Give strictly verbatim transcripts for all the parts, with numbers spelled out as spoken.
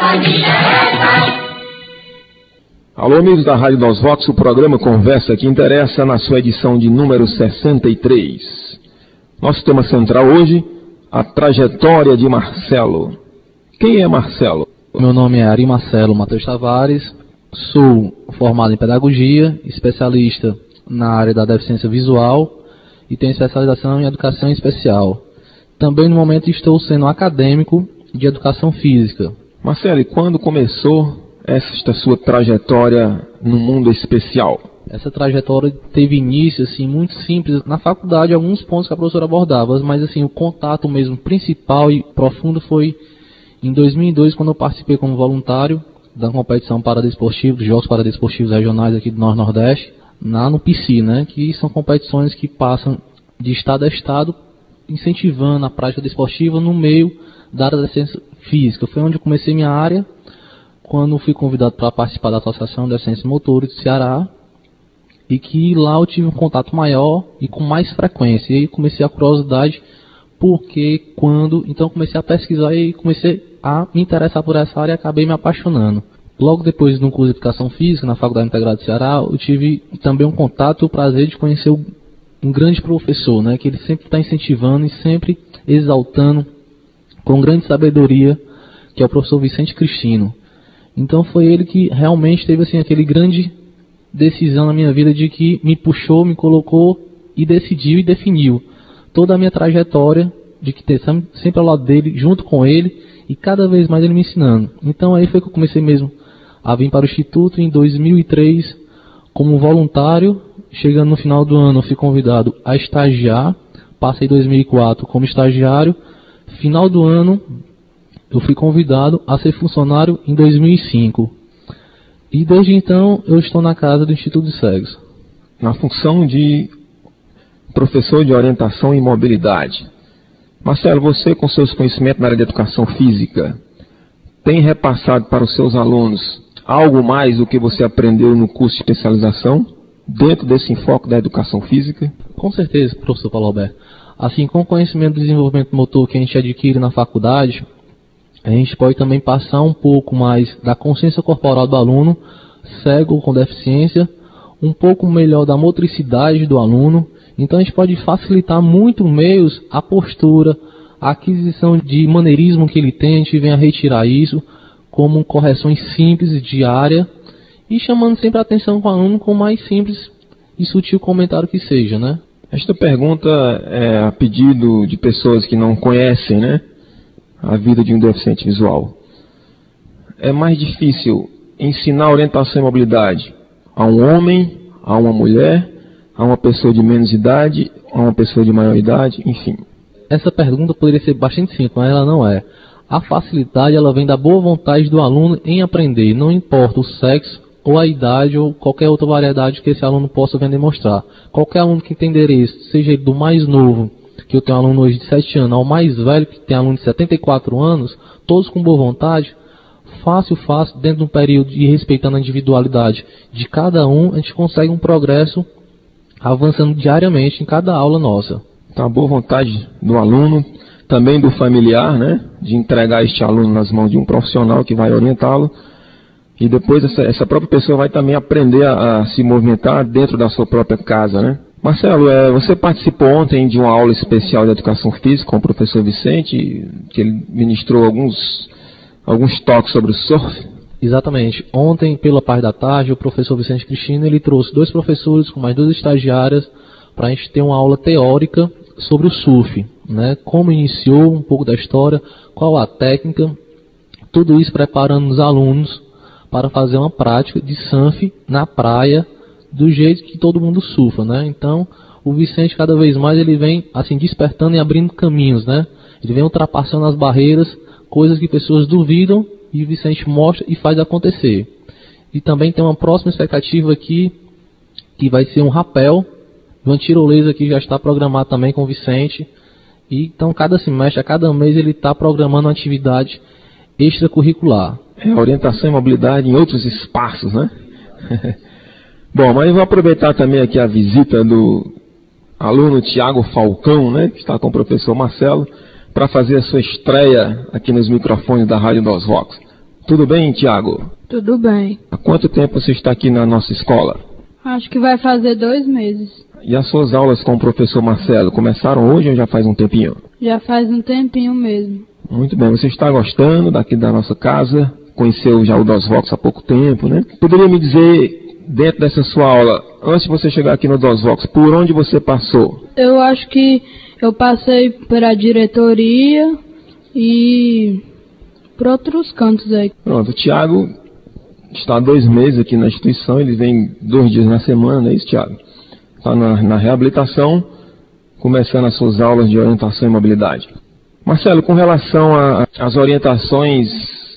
Alô, amigos da Rádio dos Vox, o programa Conversa que Interessa, na sua edição de número sessenta e três. Nosso tema central hoje, a trajetória de Marcelo. Quem é Marcelo? Meu nome é Ari Marcelo Matheus Tavares, sou formado em Pedagogia, especialista na área da deficiência visual e tenho especialização em Educação Especial. Também no momento estou sendo acadêmico de Educação Física. Marcelo, e quando começou esta sua trajetória no mundo especial? Essa trajetória teve início assim muito simples na faculdade, alguns pontos que a professora abordava, mas assim o contato mesmo principal e profundo foi em dois mil e dois, quando eu participei como voluntário da competição paradesportiva, dos Jogos Paradesportivos Regionais aqui do Norte Nordeste, na no P C, né, que são competições que passam de estado a estado, incentivando a prática desportiva no meio da área da ciência física. Foi onde eu comecei minha área, quando fui convidado para participar da Associação de Deficientes Motores do Ceará, e que lá eu tive um contato maior e com mais frequência. E aí comecei a curiosidade, porque, quando, então comecei a pesquisar e comecei a me interessar por essa área e acabei me apaixonando. Logo depois do curso de Educação Física, na Faculdade Integrada do Ceará, eu tive também um contato e o prazer de conhecer um grande professor, né, que ele sempre está incentivando e sempre exaltando com grande sabedoria, que é o professor Vicente Cristino. Então foi ele que realmente teve assim, aquele grande decisão na minha vida de que me puxou, me colocou e decidiu e definiu toda a minha trajetória de que ter sempre ao lado dele, junto com ele e cada vez mais ele me ensinando. Então aí foi que eu comecei mesmo a vir para o Instituto em dois mil e três como voluntário. Chegando no final do ano eu fui convidado a estagiar, passei dois mil e quatro como estagiário. Final do ano eu fui convidado a ser funcionário em dois mil e cinco. E desde então eu estou na casa do Instituto de Cegos. Na função de professor de orientação e mobilidade. Marcelo, você com seus conhecimentos na área de educação física, tem repassado para os seus alunos algo mais do que você aprendeu no curso de especialização, dentro desse enfoque da educação física? Com certeza, professor Paulo Alberto. Assim, com o conhecimento do desenvolvimento motor que a gente adquire na faculdade, a gente pode também passar um pouco mais da consciência corporal do aluno, cego ou com deficiência, um pouco melhor da motricidade do aluno. Então a gente pode facilitar muito meios a postura, a aquisição de maneirismo que ele tem, a gente vem a retirar isso como correções simples, diárias, e chamando sempre a atenção com o aluno com o mais simples e sutil comentário que seja, né? Esta pergunta é a pedido de pessoas que não conhecem, né, a vida de um deficiente visual. É mais difícil ensinar orientação e mobilidade a um homem, a uma mulher, a uma pessoa de menos idade, a uma pessoa de maior idade, enfim? Essa pergunta poderia ser bastante simples, mas ela não é. A facilidade ela vem da boa vontade do aluno em aprender, não importa o sexo ou a idade ou qualquer outra variedade que esse aluno possa vir demonstrar. Qualquer aluno que tem endereço, seja ele do mais novo, que eu tenho um aluno hoje de sete anos, ao mais velho, que tem aluno de setenta e quatro anos, todos com boa vontade, fácil, fácil, dentro de um período e respeitando a individualidade de cada um, a gente consegue um progresso avançando diariamente em cada aula nossa. Então, a boa vontade do aluno, também do familiar, né, de entregar este aluno nas mãos de um profissional que vai orientá-lo, e depois essa, essa própria pessoa vai também aprender a, a se movimentar dentro da sua própria casa, né? Marcelo, é, você participou ontem de uma aula especial de educação física com o professor Vicente, que ele ministrou alguns, alguns toques sobre o surf? Exatamente. Ontem, pela parte da tarde, o professor Vicente Cristino, ele trouxe dois professores com mais duas estagiárias para a gente ter uma aula teórica sobre o surf, né? Como iniciou, um pouco da história, qual a técnica, tudo isso preparando os alunos para fazer uma prática de surf na praia, do jeito que todo mundo surfa, né? Então, o Vicente cada vez mais ele vem assim despertando e abrindo caminhos, né? Ele vem ultrapassando as barreiras, coisas que pessoas duvidam, e o Vicente mostra e faz acontecer. E também tem uma próxima expectativa aqui, que vai ser um rapel, uma tirolesa que já está programado também com o Vicente. E então, cada semestre, a cada mês, ele está programando uma atividade extracurricular. É, orientação e mobilidade em outros espaços, né? Bom, mas eu vou aproveitar também aqui a visita do aluno Tiago Falcão, né, que está com o professor Marcelo, para fazer a sua estreia aqui nos microfones da Rádio dos Vox. Tudo bem, Tiago? Tudo bem. Há quanto tempo você está aqui na nossa escola? Acho que vai fazer dois meses. E as suas aulas com o professor Marcelo começaram hoje ou já faz um tempinho? Já faz um tempinho mesmo. Muito bem, você está gostando daqui da nossa casa? Conheceu já o DOSVox há pouco tempo, né? Poderia me dizer, dentro dessa sua aula, antes de você chegar aqui no DOSVox, por onde você passou? Eu acho que eu passei pela diretoria e por outros cantos aí. Pronto, o Tiago está há dois meses aqui na instituição, ele vem dois dias na semana, não é isso, Tiago? Está na, na reabilitação, começando as suas aulas de orientação e mobilidade. Marcelo, com relação às orientações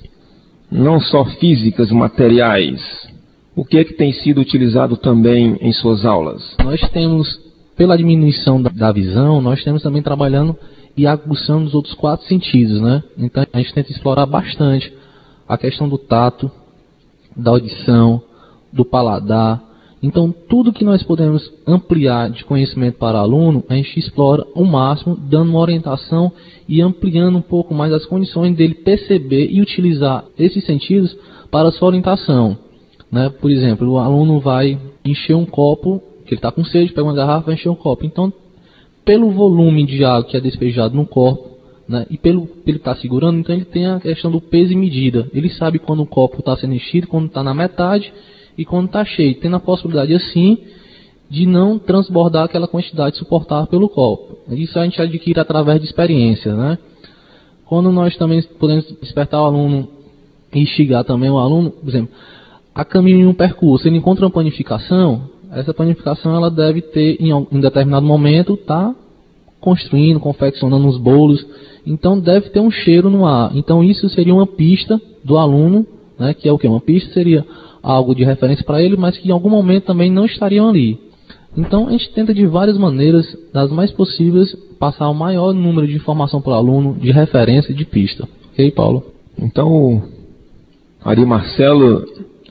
não só físicas, materiais, o que é que tem sido utilizado também em suas aulas? Nós temos, pela diminuição da, da visão, nós temos também trabalhando e aguçando os outros quatro sentidos, né? Então a gente tenta explorar bastante a questão do tato, da audição, do paladar. Então tudo que nós podemos ampliar de conhecimento para o aluno, a gente explora ao máximo, dando uma orientação e ampliando um pouco mais as condições dele perceber e utilizar esses sentidos para a sua orientação, né? Por exemplo, o aluno vai encher um copo, que ele está com sede, pega uma garrafa e vai encher um copo. Então, pelo volume de água que é despejado no copo, né, e pelo ele estar tá segurando, então ele tem a questão do peso e medida. Ele sabe quando o copo está sendo enchido, quando está na metade e quando está cheio, tendo a possibilidade assim de não transbordar aquela quantidade suportável pelo copo. Isso a gente adquire através de experiência, né? Quando nós também podemos despertar o aluno e instigar também o aluno, por exemplo, a caminho em um percurso, ele encontra uma planificação, essa planificação ela deve ter em um determinado momento, tá construindo, confeccionando os bolos, então deve ter um cheiro no ar. Então isso seria uma pista do aluno, né? Que é o que? Uma pista seria algo de referência para ele, mas que em algum momento também não estariam ali. Então a gente tenta de várias maneiras, das mais possíveis, passar o maior número de informação para o aluno, de referência e de pista. Ok, Paulo? Então, Ari Marcelo,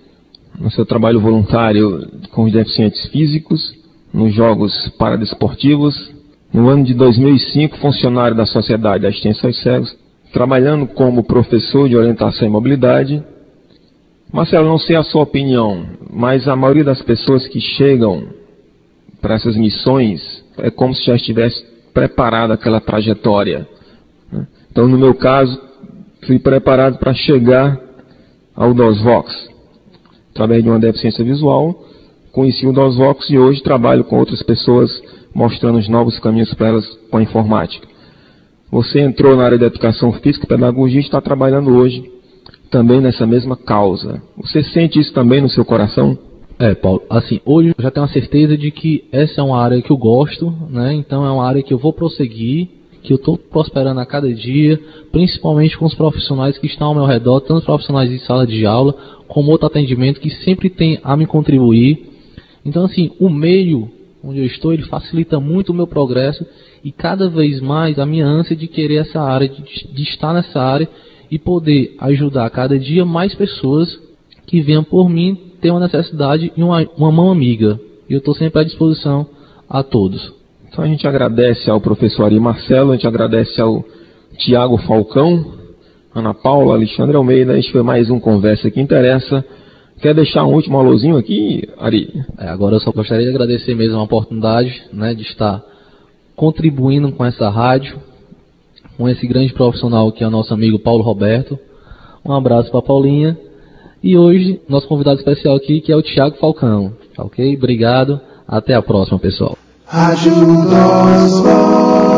no seu trabalho voluntário com os deficientes físicos, nos Jogos Paradesportivos, no ano de dois mil e cinco, funcionário da Sociedade de Assistência aos Cegos, trabalhando como professor de orientação e mobilidade. Marcelo, não sei a sua opinião, mas a maioria das pessoas que chegam para essas missões é como se já estivesse preparada aquela trajetória. Então, no meu caso, fui preparado para chegar ao DOSVox. Através de uma deficiência visual, conheci o DOSVox e hoje trabalho com outras pessoas mostrando os novos caminhos para elas com a informática. Você entrou na área de educação física e pedagogia e está trabalhando hoje também nessa mesma causa. Você sente isso também no seu coração? É, Paulo, assim, hoje eu já tenho a certeza de que essa é uma área que eu gosto, né? Então é uma área que eu vou prosseguir, que eu estou prosperando a cada dia, principalmente com os profissionais que estão ao meu redor, tanto profissionais de sala de aula, como outro atendimento que sempre tem a me contribuir. Então, assim, o meio onde eu estou, ele facilita muito o meu progresso e cada vez mais a minha ânsia de querer essa área, de, de estar nessa área e poder ajudar a cada dia mais pessoas que venham por mim ter uma necessidade e uma, uma mão amiga. E eu estou sempre à disposição a todos. Então a gente agradece ao professor Ari Marcelo, a gente agradece ao Tiago Falcão, Ana Paula, Alexandre Almeida. Este foi mais um Conversa que Interessa. Quer deixar um último alôzinho aqui, Ari? É, agora eu só gostaria de agradecer mesmo a oportunidade, né, de estar contribuindo com essa rádio, com esse grande profissional que é o nosso amigo Paulo Roberto. Um abraço para a Paulinha. E hoje, nosso convidado especial aqui, que é o Tiago Falcão. Ok? Obrigado. Até a próxima, pessoal. Rádio DOSVox.